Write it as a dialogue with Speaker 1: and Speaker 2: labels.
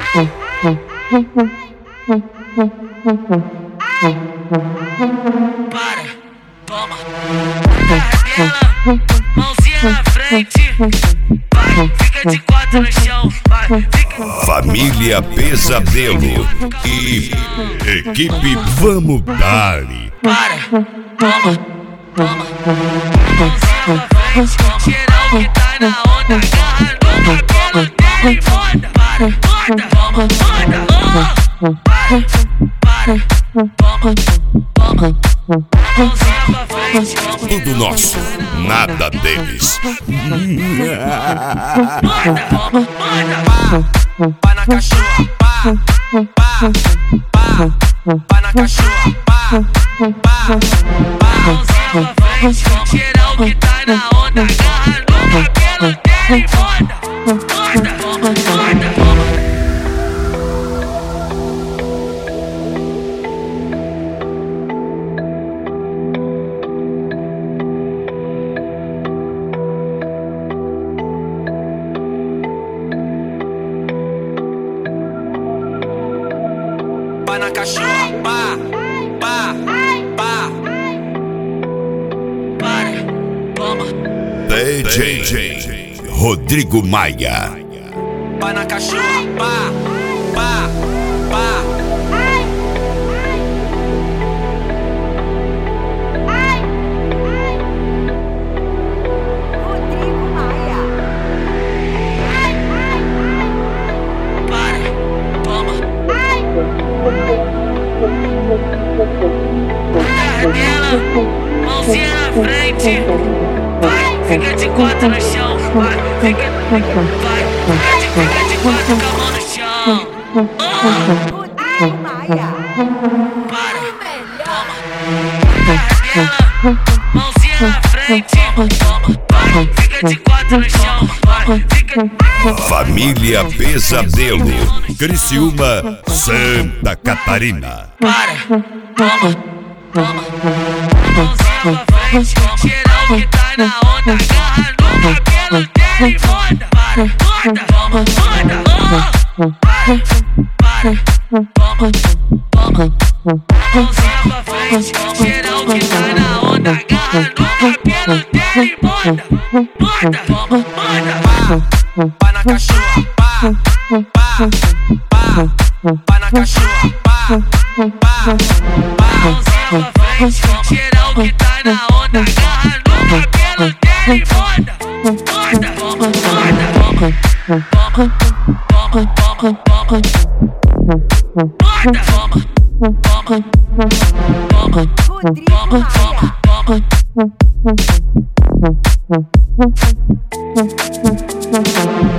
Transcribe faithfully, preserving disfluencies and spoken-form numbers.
Speaker 1: Para, toma. Ela, mãozinha na frente. Vai, fica de quatro no chão. Vai, fica.
Speaker 2: Família Pesadelo e equipe Vamos Dali.
Speaker 1: Para, toma, toma. Mãozinha pra frente. Geral que tá na onda. Agarra no cabelo dele. Foda, para, foda, toma, foda. Oh, para, para, toma, toma. Mãozinha pra frente.
Speaker 2: Tudo nosso, nada deles.
Speaker 1: Manda, manda. Pá na cachorra, pá, pá, pá, pá na cachorra, pá, pá, pá. Mãozinha pra frente, geral que tá na onda. Agarra no cabelo dele. Foda, foda, toma, foda, toma. Pá na cachorra, pá, pá, pá. Para, toma.
Speaker 2: D J Rodrigo Maia.
Speaker 1: Pá na cachorra, pá, pá, pá.
Speaker 3: Rodrigo Maia.
Speaker 1: Para, toma. Dela, mãozinha na frente. Vai, fica de quatro no chão. Vai, fica, vai, fica de, fica de quatro com a mão no chão. Oh,
Speaker 3: Rodrigo Maia.
Speaker 1: para, toma. Dela, mãozinha na frente. Toma, vai, fica de quatro no chão. Vai, fica.
Speaker 2: Família Pesadelo, Criciúma, Santa Catarina.
Speaker 1: Para, toma, toma. Mãozinha pra frente, geral que tá na onda. Agarra no cabelo dele. Foda, para, foda, toma, foda. Oh, para, para, toma, toma. Mãozinha pra frente, geral que tá na onda. Agarra no cabelo dele. Foda, foda, toma, foda. Pá na cachorra, pá, pá, pá. Pá na cachorra, pá, pá, pá. Mãozinha pra frente, geral que tá na onda. Agarra no cabelo dele. Foda, foda, toma, foda, toma, toma, toma, toma, toma. Foda, toma, toma, toma,
Speaker 3: Rodrigo
Speaker 1: toma,
Speaker 3: Maia.
Speaker 1: toma, toma.